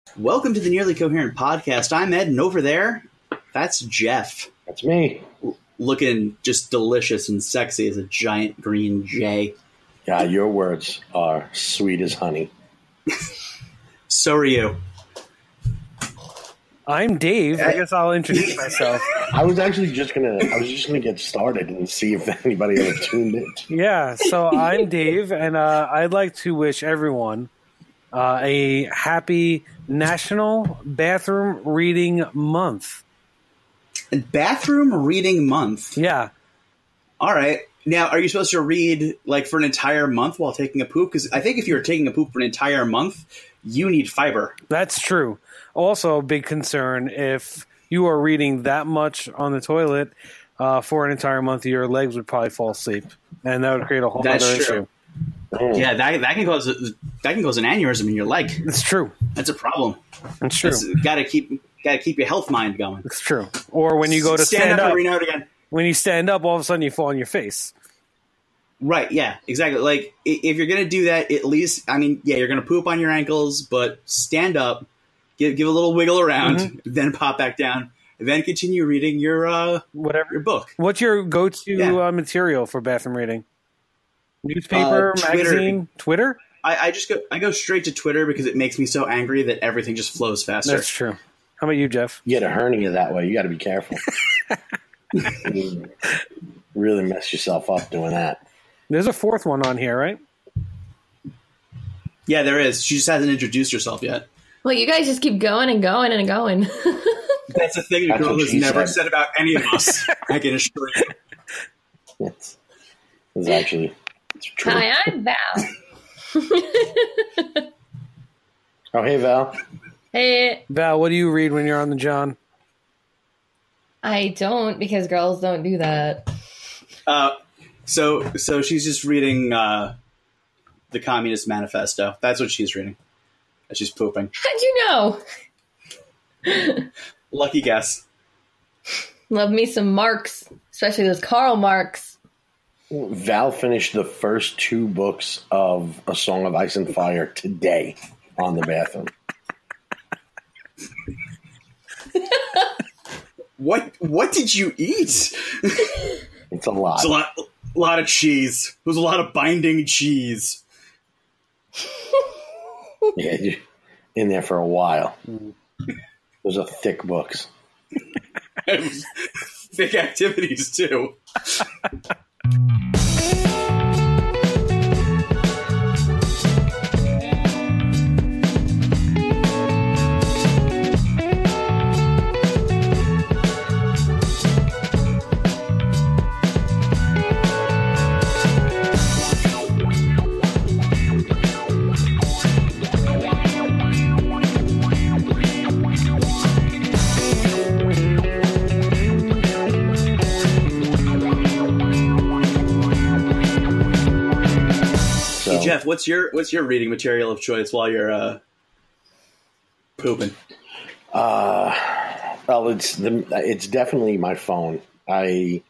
Welcome to the Nearly Coherent Podcast. I'm Ed, and over there, that's Jeff. That's me. Looking just delicious and sexy as a giant green J. Yeah, your words are sweet as honey. So are you. I'm Dave. I guess I'll introduce myself. I was just gonna get started and see if anybody ever tuned in. Yeah, so I'm Dave, and I'd like to wish everyone a happy National Bathroom Reading Month. Bathroom Reading Month? Yeah. All right. Now, are you supposed to read like for an entire month while taking a poop? Because I think if you're taking a poop for an entire month, you need fiber. That's true. Also, a big concern if you are reading that much on the toilet for an entire month, your legs would probably fall asleep, and that would create a whole other issue. Yeah, that can cause an aneurysm in your leg. It's true. That's a problem. It's true. Got to keep your health mind going. It's true. Or when you go to stand up every now and again. When you stand up, all of a sudden you fall on your face. Right, yeah, exactly. Like, if you're going to do that, at least, I mean, yeah, you're going to poop on your ankles, but stand up, give a little wiggle around, then pop back down, and then continue reading your your book. What's your go-to material for bathroom reading? Newspaper, magazine, Twitter? I go straight to Twitter because it makes me so angry that everything just flows faster. That's true. How about you, Jeff? You get a hernia that way. You got to be careful. You really mess yourself up doing that. There's a fourth one on here, right? Yeah, there is. She just hasn't introduced herself yet. Well, you guys just keep going and going and going. That's the thing the girl has never said about any of us. I can assure you. It's actually true. Hi, I'm Val. Oh, hey, Val. Hey. Val, what do you read when you're on the John? I don't, because girls don't do that. So she's just reading the Communist Manifesto. That's what she's reading. She's pooping. How'd you know? Lucky guess. Love me some Marx, especially those Karl Marx. Val finished the first 2 books of A Song of Ice and Fire today on the bathroom. What did you eat? It's a lot. It's a lot of cheese. It was a lot of binding cheese. Yeah, you're in there for a while. Those are thick books. It was thick activities, too. Jeff, what's your reading material of choice while you're pooping? Well, it's definitely my phone. I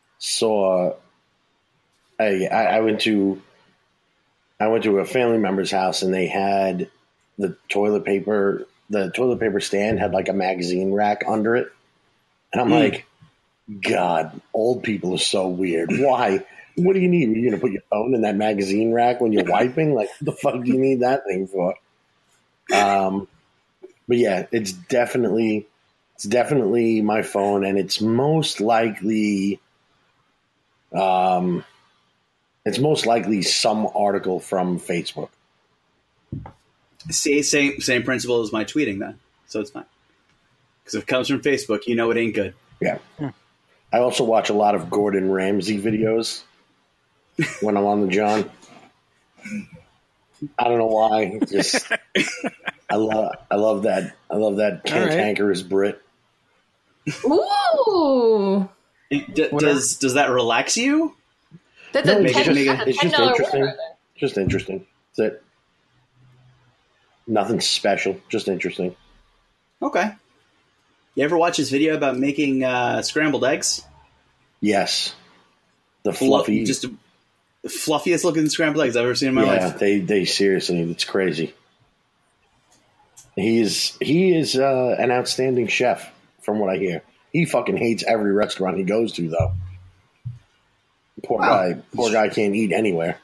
went to a family member's house and they had the toilet paper stand had like a magazine rack under it, and I'm like, God, old people are so weird. Why? What do you need? Are you going to put your phone in that magazine rack when you're wiping? Like, what the fuck do you need that thing for? But yeah, it's definitely my phone, and it's most likely some article from Facebook. See, same principle as my tweeting then, so it's fine. Because if it comes from Facebook, you know it ain't good. Yeah. I also watch a lot of Gordon Ramsay videos when I'm on the John. I don't know why. Just I love that cantankerous Brit. Ooh. Does that relax you? That's No, a it's $10 just interesting. Just interesting. That's it. Nothing special. Just interesting. Okay. You ever watch his video about making scrambled eggs? Yes. The fluffy. Just the fluffiest looking scrambled eggs I've ever seen in my life. Yeah, they seriously, it's crazy. He is an outstanding chef, from what I hear. He fucking hates every restaurant he goes to, though. Poor guy can't eat anywhere.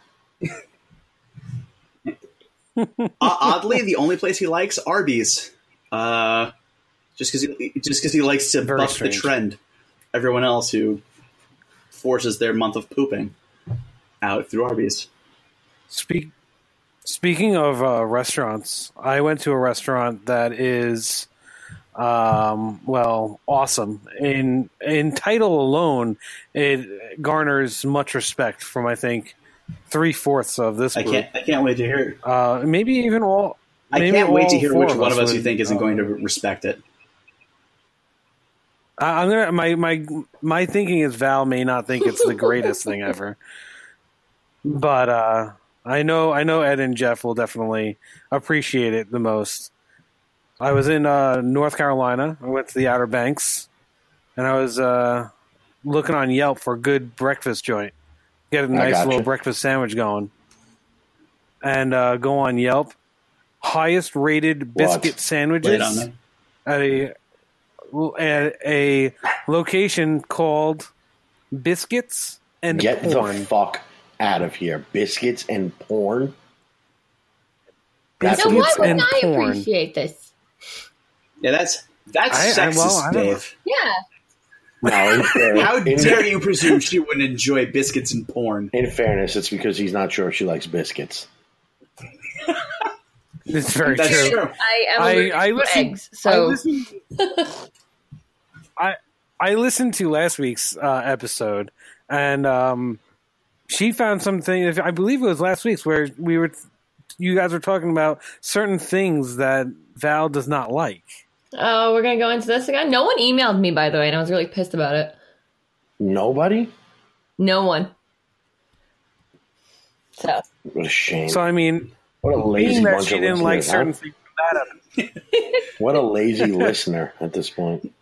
Oddly, the only place he likes, Arby's. Just because he likes to buck the trend. Everyone else who forces their month of pooping out through Arby's. Speaking of restaurants, I went to a restaurant that is, awesome. In title alone, it garners much respect from, I think, 3/4 of this group. I can't wait to hear. Maybe even all. I can't wait to hear which one of us you think isn't going to respect it. I'm gonna. My thinking is Val may not think it's the greatest thing ever, but I know Ed and Jeff will definitely appreciate it the most. I was in North Carolina. I went to the Outer Banks, and I was looking on Yelp for a good breakfast joint. Get a nice little breakfast sandwich going. And go on Yelp. Highest rated biscuit sandwiches at a location called Biscuits and Get Porn. the fuck out of here. Biscuits and porn? So why wouldn't I appreciate this? Yeah, that's sexist, Dave. Yeah. No, how dare you presume she wouldn't enjoy biscuits and porn? In fairness, it's because he's not sure if she likes biscuits. It's very true. I am allergic to eggs, so I listened to last week's episode, and she found something. I believe it was last week's where you guys were talking about certain things that Val does not like. Oh, we're gonna go into this again. No one emailed me, by the way, and I was really pissed about it. Nobody? No one. So what a shame. So I mean, what a lazy bunch she of didn't like listeners, certain things about it. What a lazy listener at this point.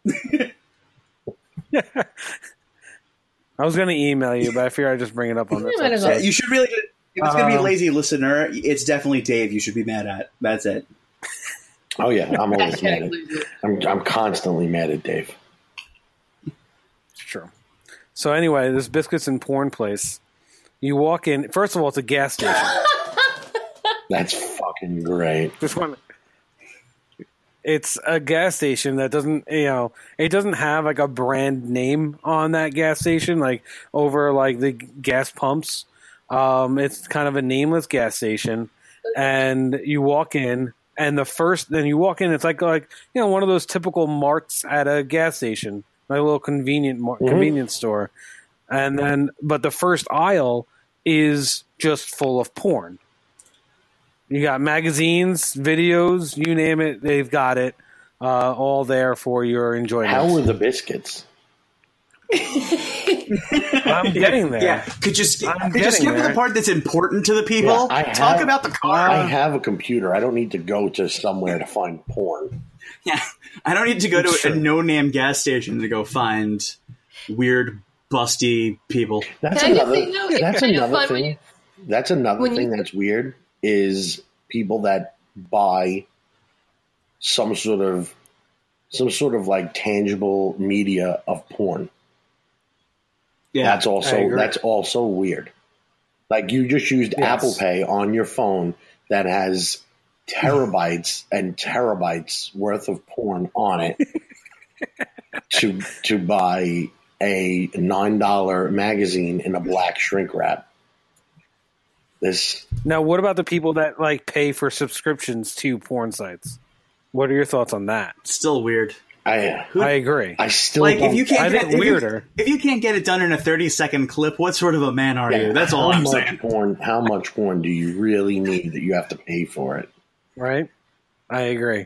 I was going to email you, but I figured I'd just bring it up on this episode. You should really. If it's going to be a lazy listener, it's definitely Dave. You should be mad at. That's it. Oh yeah, I'm always mad at. I'm constantly mad at Dave. It's true. So anyway, this biscuits and porn place. You walk in. First of all, it's a gas station. That's fucking great. It's a gas station that doesn't, it doesn't have like a brand name on that gas station, like over like the gas pumps. It's kind of a nameless gas station, and you walk in, and it's like one of those typical marts at a gas station, like a little convenience store, but the first aisle is just full of porn. You got magazines, videos, you name it, they've got it all there for your enjoyment. How were the biscuits? I'm getting there. Yeah, could just skip the part that's important to the people. Yeah, Talk about the car. I have a computer. I don't need to go to somewhere to find porn. Yeah, I don't need to go to a no-name gas station to go find weird, busty people. That's another thing. That's another thing that's weird. Is people that buy some sort of like tangible media of porn. Yeah, that's also weird. Like you just used Apple Pay on your phone that has terabytes and terabytes worth of porn on it to buy a $9 magazine in a black shrink wrap. Now, what about the people that like pay for subscriptions to porn sites? What are your thoughts on that? Still weird. I agree. I still like if you can't I think weirder. If you can't get it done in a 30-second clip, what sort of a man are you? That's all I'm saying. How much porn do you really need that you have to pay for it? Right. I agree.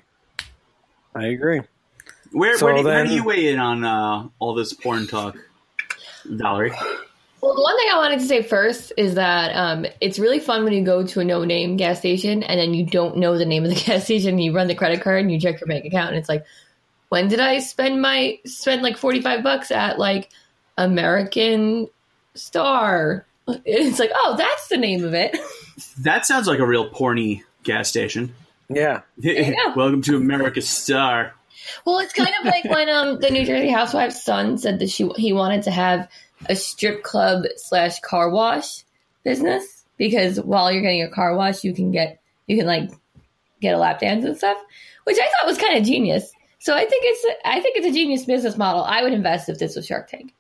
Where do you weigh in on all this porn talk, Valerie? Well, the one thing I wanted to say first is that it's really fun when you go to a no-name gas station and then you don't know the name of the gas station and you run the credit card and you check your bank account and it's like, when did I spend like $45 at like American Star? It's like, oh, that's the name of it. That sounds like a real porny gas station. Yeah. you go. Welcome to America's Star. Well, it's kind of like when the New Jersey Housewives' son said that he wanted to have a strip club / car wash business, because while you're getting a car wash, you can get a lap dance and stuff, which I thought was kind of genius. So I think it's a genius business model. I would invest if this was Shark Tank.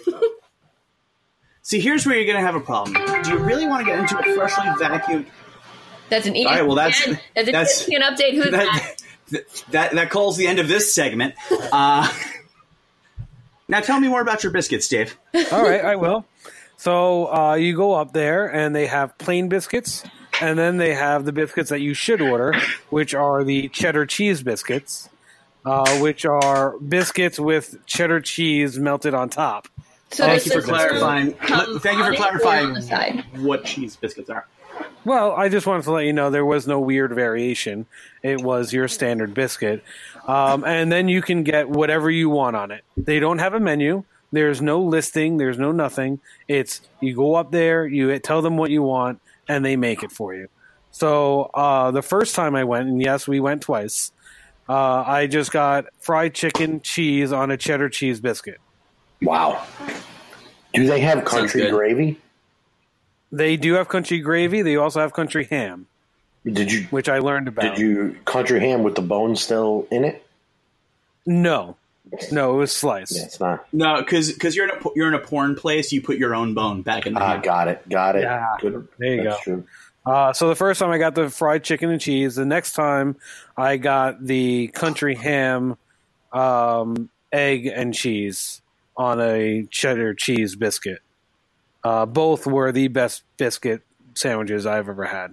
See, here's where you're going to have a problem. Do you really want to get into a freshly vacuumed? That's an ESPN. All right, well, that's an ESPN update. Who's that calls the end of this segment. Now tell me more about your biscuits, Dave. All right, I will. So you go up there, and they have plain biscuits, and then they have the biscuits that you should order, which are the cheddar cheese biscuits, which are biscuits with cheddar cheese melted on top. So Thank you for clarifying. Thank you for clarifying what cheese biscuits are. Well, I just wanted to let you know there was no weird variation. It was your standard biscuit. And then you can get whatever you want on it. They don't have a menu. There's no listing. There's no nothing. It's you go up there, you tell them what you want, and they make it for you. So the first time I went, and yes, we went twice, I just got fried chicken cheese on a cheddar cheese biscuit. Wow. Do they have country gravy? They do have country gravy. They also have country ham. Which I learned about. Did you country ham with the bone still in it? No, it was sliced. Yeah, it's not. No, because you're in a porn place. You put your own bone back in the ham. Got it. Yeah, Good. There you That's go. True. So the first time I got the fried chicken and cheese. The next time I got the country ham, egg and cheese on a cheddar cheese biscuit. Both were the best biscuit sandwiches I've ever had.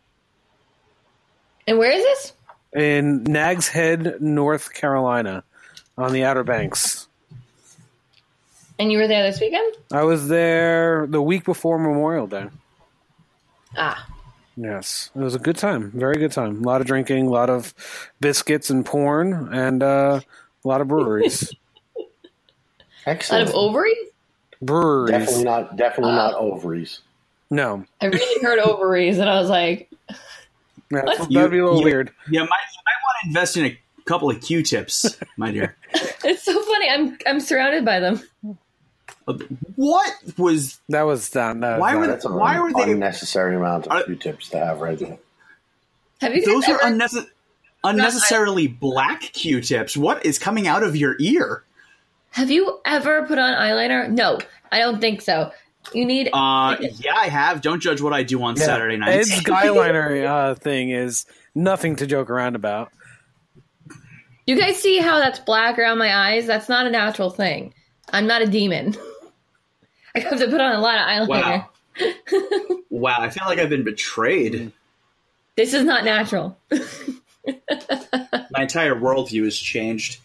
And where is this? In Nags Head, North Carolina, on the Outer Banks. And you were there this weekend? I was there the week before Memorial Day. Ah. Yes. It was a good time. Very good time. A lot of drinking, a lot of biscuits and porn, and a lot of breweries. Excellent. A lot of ovaries? Breweries. Definitely not ovaries. No. I really heard ovaries, and I was like, Yeah, that'd be a little weird. Yeah, you might want to invest in a couple of Q-tips, my dear. it's so funny. I'm surrounded by them. What was that? Was done. Why were they unnecessary amount of Q-tips to have right there? Have you? Those are unnecessarily black Q-tips. What is coming out of your ear? Have you ever put on eyeliner? No, I don't think so. You need. Yeah, I have. Don't judge what I do on Saturday nights. Ed's eyeliner thing is nothing to joke around about. You guys see how that's black around my eyes? That's not a natural thing. I'm not a demon. I have to put on a lot of eyeliner. Wow, I feel like I've been betrayed. This is not natural. My entire worldview has changed.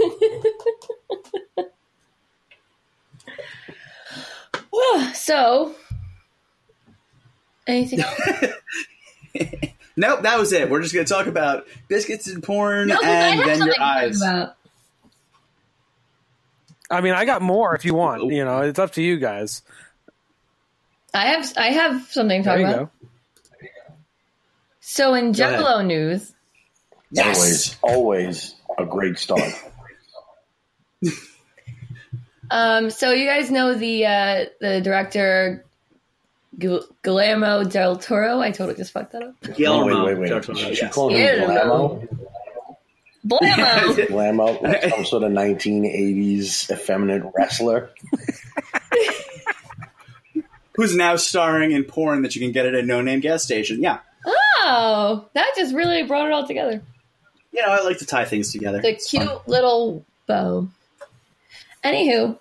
So, anything else? Nope, that was it. We're just going to talk about biscuits and porn No, and then your eyes. I mean, I got more if you want. You know, it's up to you guys. I have something to talk about. Go. So in Juggalo news, Yes! Always a great start. so you guys know the director Guillermo del Toro. I totally just fucked that up. Guillermo. Wait. She called him Blammo? Blammo, like some sort of 1980s effeminate wrestler. Who's now starring in porn that you can get at a no-name gas station. Yeah. Oh, that just really brought it all together. You know, I like to tie things together. The cute little bow. Anywho,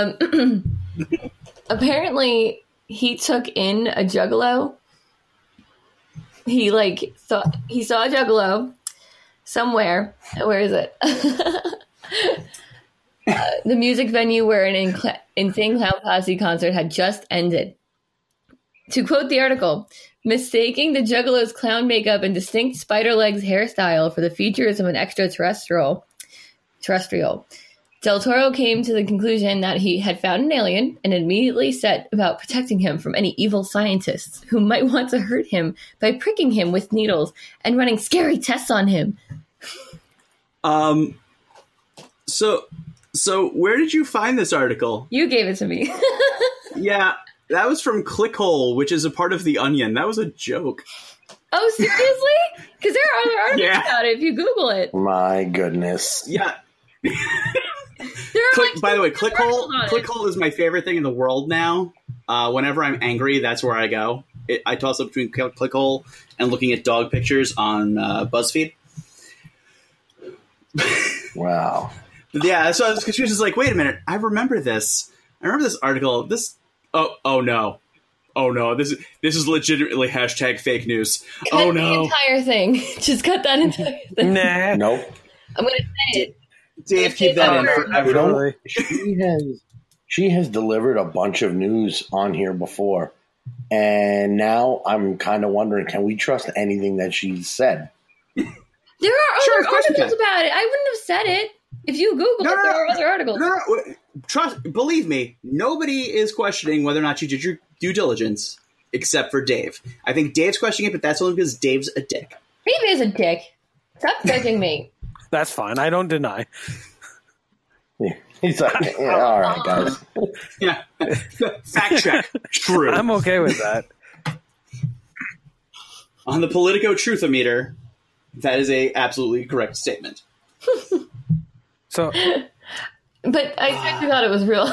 apparently he took in a Juggalo. He saw a Juggalo somewhere. Where is it? The music venue where an Insane Clown Posse concert had just ended. To quote the article, mistaking the Juggalo's clown makeup and distinct spider legs hairstyle for the features of an extraterrestrial, Del Toro came to the conclusion that he had found an alien and immediately set about protecting him from any evil scientists who might want to hurt him by pricking him with needles and running scary tests on him. So where did you find this article? You gave it to me. Yeah, that was from Clickhole, which is a part of The Onion. That was a joke. Oh, seriously? Because there are other articles about it if you Google it. My goodness. Yeah. There are By the way, articles on it. Clickhole is my favorite thing in the world now. Whenever I'm angry, that's where I go. I toss up between Clickhole and looking at dog pictures on BuzzFeed. Wow. Yeah, so I was confused. It's like, wait a minute, I remember this. I remember this article. Oh no. This is legitimately hashtag fake news. Cut the entire thing. Just cut that entire thing. Nah. Nope. I'm going to say it. Dave, keep that in forever. She has delivered a bunch of news on here before, and now I'm kind of wondering, can we trust anything that she's said? There are other articles about it. I wouldn't have said it. If you Google it, there are other articles. Believe me, nobody is questioning whether or not you did your due diligence, except for Dave. I think Dave's questioning it, but that's only because Dave's a dick. Dave is a dick. Stop judging me. That's fine. I don't deny. He's like, yeah, all right, guys. Yeah. Fact check. True. I'm okay with that. On the Politico Truthometer, that is a absolutely correct statement. So, but I actually thought it was real.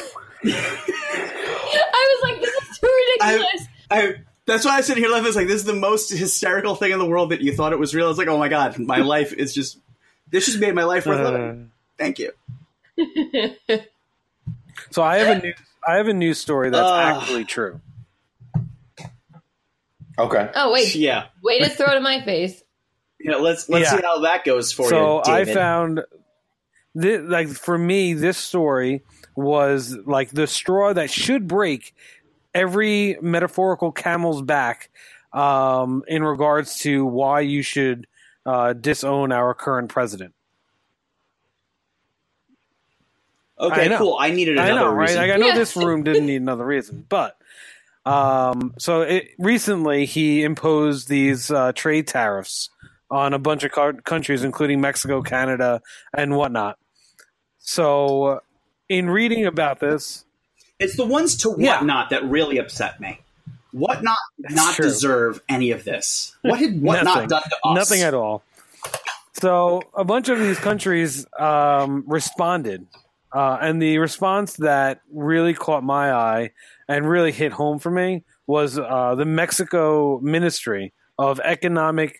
I was like, this is too ridiculous. That's why I sit here laughing. It's like, this is the most hysterical thing in the world that you thought it was real. It's like, oh my God, my life is just, this just made my life worth living. Thank you. So I have a news story that's actually true. Okay. Oh, wait. Yeah. Way to throw it in my face. Yeah, let's see how that goes for you, So David. I found, for me, this story was like the straw that should break every metaphorical camel's back in regards to why you should disown our current president. Okay, cool. I needed another reason. Right? Like, I know this room didn't need another reason, but recently he imposed these trade tariffs on a bunch of countries, including Mexico, Canada, and whatnot. So, in reading about this, it's the ones to whatnot that really upset me. Whatnot not deserve any of this. What had whatnot done to us? Nothing at all. So, a bunch of these countries responded. And the response that really caught my eye and really hit home for me was the Mexico Ministry of Economic.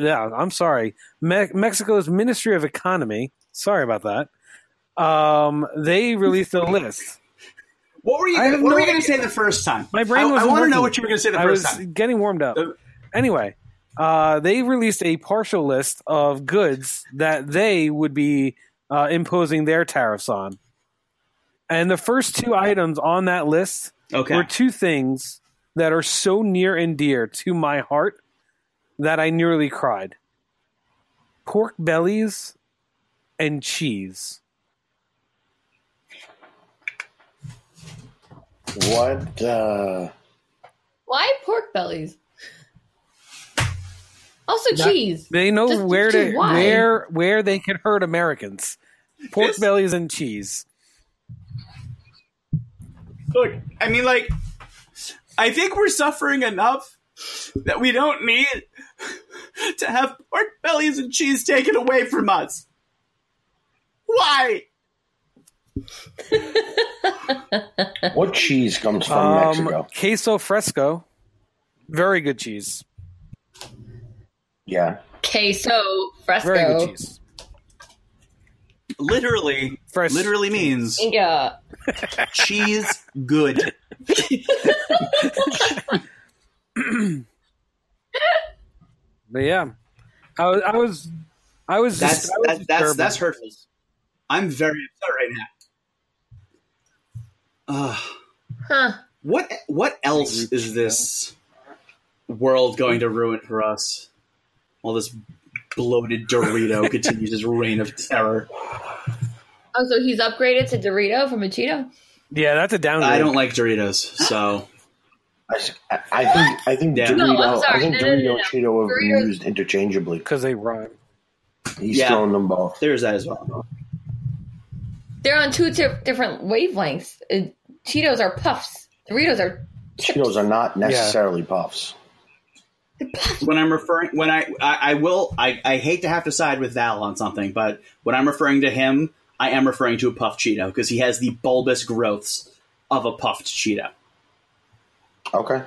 Mexico's Ministry of Economy. Sorry about that. They released a list. What were you going to say the first time? My brain was. I want to know what you were going to say the first time. I was getting warmed up. Anyway, they released a partial list of goods that they would be imposing their tariffs on. And the first two items on that list were two things that are so near and dear to my heart that I nearly cried. Pork bellies and cheese. What? Why pork bellies? Also cheese. They know where they can hurt Americans. Pork bellies and cheese. Look, I mean, like, I think we're suffering enough that we don't need to have pork bellies and cheese taken away from us. Why? What cheese comes from Mexico? Queso fresco. Very good cheese. Yeah. Queso fresco. Very good cheese. Literally means cheese good. But yeah, I was. That's hurtful. I'm very upset right now. What else is this world going to ruin for us? While this bloated Dorito continues his reign of terror. Oh, so he's upgraded to Dorito from a Cheeto? Yeah, that's a downgrade. I don't like Doritos, so I think Yeah. Dorito, No, I'm sorry. I think No, Dorito no. and Cheeto have been Doritos- used interchangeably. because they rhyme. He's Yeah. thrown them both. there's that as well. They're on two different wavelengths. Cheetos are puffs. Doritos are chips. Cheetos are not necessarily puffs. When I'm referring, when I hate to have to side with Val on something, but when I'm referring to him, I am referring to a puffed Cheeto because he has the bulbous growths of a puffed Cheeto. Okay.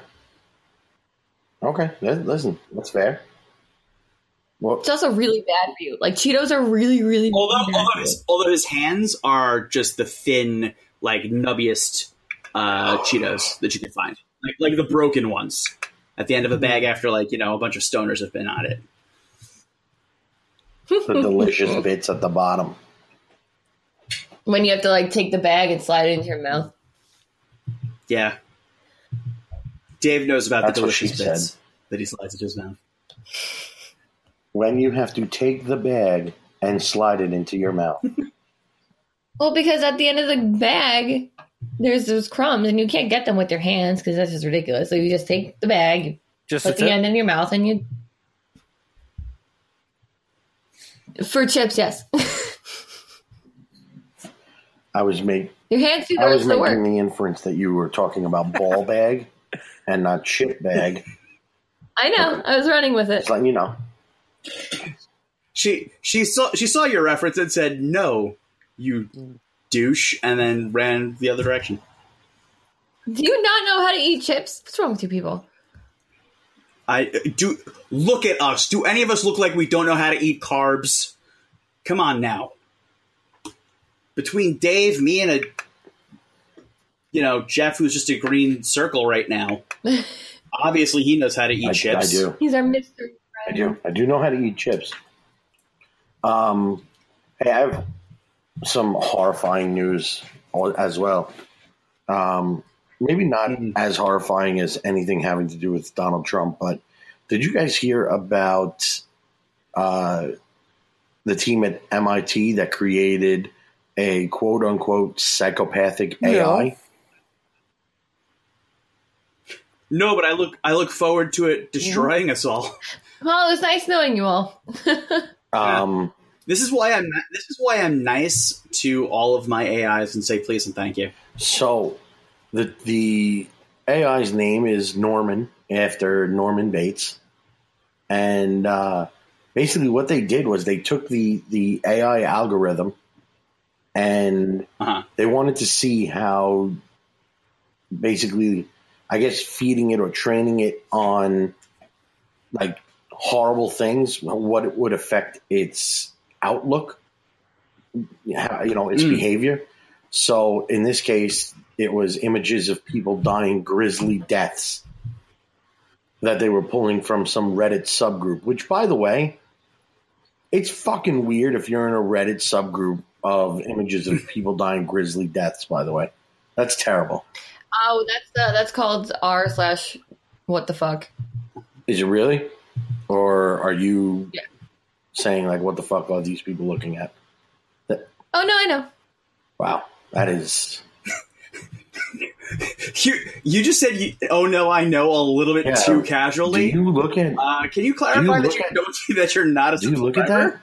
Listen, that's fair. Well, It's also really bad for you. Like Cheetos are really, really bad for you. Although his hands are just the thin, like nubbiest Cheetos that you can find, like the broken ones at the end of a bag after a bunch of stoners have been on it. the delicious bits at the bottom. When you have to take the bag and slide it into your mouth. Yeah, Dave knows about That's the what she delicious bits said. that he slides into his mouth. When you have to take the bag and slide it into your mouth. Well, because at the end of the bag, there's those crumbs, and you can't get them with your hands because that's just ridiculous. So you just take the bag, you Just put the end in your mouth, and you. For chips, yes. I was making Your hands do the rest of the work. the inference that you were talking about ball bag and not chip bag. I know. I was running with it. Just letting you know. She saw your reference and said, "No, you douche," and then ran the other direction. Do you not know how to eat chips? What's wrong with you people? I do. Look at us. Do any of us look like we don't know how to eat carbs? Come on now. Between Dave, me, and Jeff, who's just a green circle right now, obviously he knows how to eat chips. I do. He's our mystery friend. I do know how to eat chips. Hey, I have some horrifying news as well. Maybe not as horrifying as anything having to do with Donald Trump, but did you guys hear about the team at MIT that created a quote-unquote psychopathic AI? No, but I look forward to it destroying us all. Well, it was nice knowing you all. This is why I'm nice to all of my AIs and say please and thank you. So the AI's name is Norman, after Norman Bates. And basically what they did was they took the AI algorithm and they wanted to see how, basically, I guess, feeding it or training it on horrible things, what it would affect its outlook, its behavior. So in this case, it was images of people dying grisly deaths that they were pulling from some Reddit subgroup, which, by the way, it's fucking weird if you're in a Reddit subgroup of images of people dying grisly deaths, by the way. That's terrible. Oh, that's called r/what the fuck. Is it really? Or are you saying, what the fuck are these people looking at? Oh, no, I know. Wow. That is... You just said, "Oh no, I know," a little bit too casually. Do you look at... Can you clarify that you're not a subscriber? Do you look at that?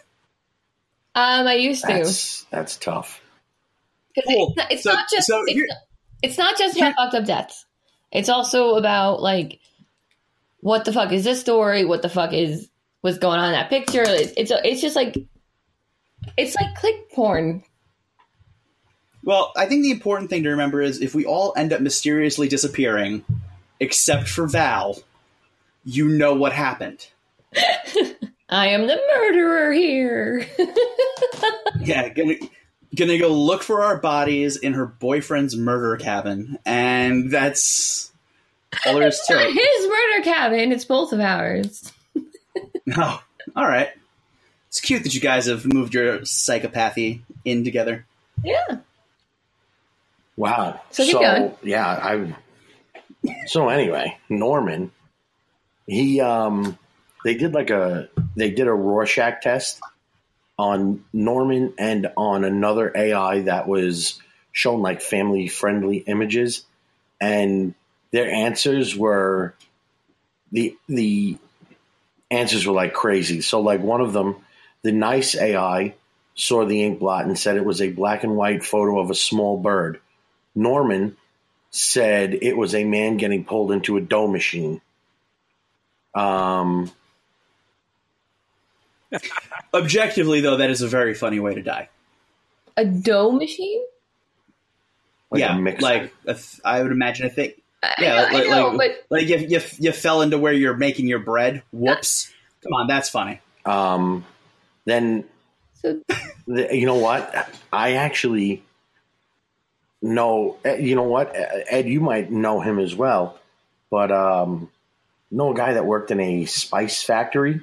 I used to. That's tough. Cool. It's not just about fucked up deaths. It's also about what the fuck is this story? What the fuck is what's going on in that picture? It's just it's like click porn. Well, I think the important thing to remember is if we all end up mysteriously disappearing, except for Val, you know what happened. I am the murderer here. Yeah, gonna go look for our bodies in her boyfriend's murder cabin, and that's all there is to it. His murder cabin. It's both of ours. Oh, all right. It's cute that you guys have moved your psychopathy in together. Yeah. Wow. So keep going. Yeah, So anyway, Norman, he they did a Rorschach test on Norman and on another AI that was shown like family friendly images, and their answers were the answers were like crazy. So like one of them, the nice AI saw the ink blot and said it was a black and white photo of a small bird. Norman said it was a man getting pulled into a dough machine. Objectively, though, that is a very funny way to die. A dough machine? Like yeah, a mixer. like I would imagine a thing. Yeah, I know, but like if you fell into where you're making your bread. Whoops! Come on, that's funny. Then you know what? I actually know. You know what, Ed? You might know him as well, but know a guy that worked in a spice factory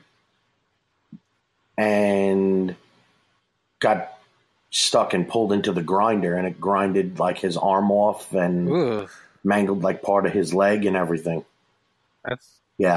and got stuck and pulled into the grinder, and it grinded like his arm off and Ugh. mangled like part of his leg and everything. That's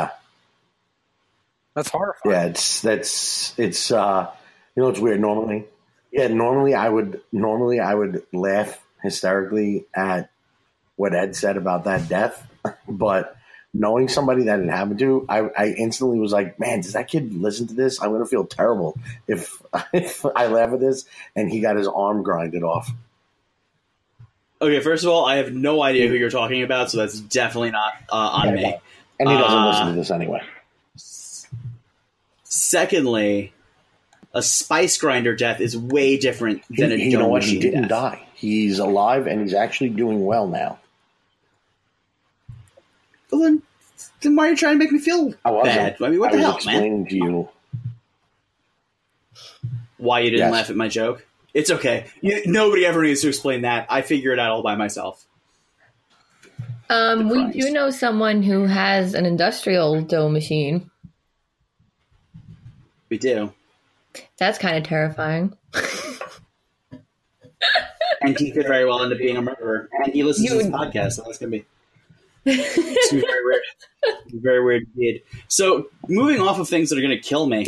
horrifying. Yeah, it's you know, it's weird. Normally I would laugh hysterically at what Ed said about that death, but knowing somebody that it happened to, I instantly was like, man, does that kid listen to this? I'm going to feel terrible if I laugh at this and he got his arm grinded off. Okay, first of all, I have no idea who you're talking about, so that's definitely not on me. And he doesn't listen to this anyway. Secondly, a spice grinder death is way different than a dough machine He didn't death. die. He's alive and he's actually doing well now. Well, then why are you trying to make me feel I wasn't. bad? I mean, what the I was hell, man? explaining to you. Why you didn't Yes. laugh at my joke? It's okay. Nobody ever needs to explain that. I figure it out all by myself. we do know someone who has an industrial dough machine. We do. That's kind of terrifying. And he could very well end up being a murderer. And he listens to this podcast, so that's going to be... It's gonna be very weird. Very weird indeed. So, moving off of things that are going to kill me,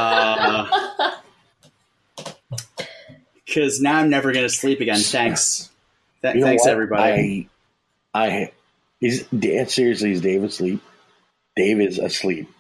because now I'm never going to sleep again. Thanks. You know Thanks, what? everybody. Seriously, is Dave asleep? Dave is asleep.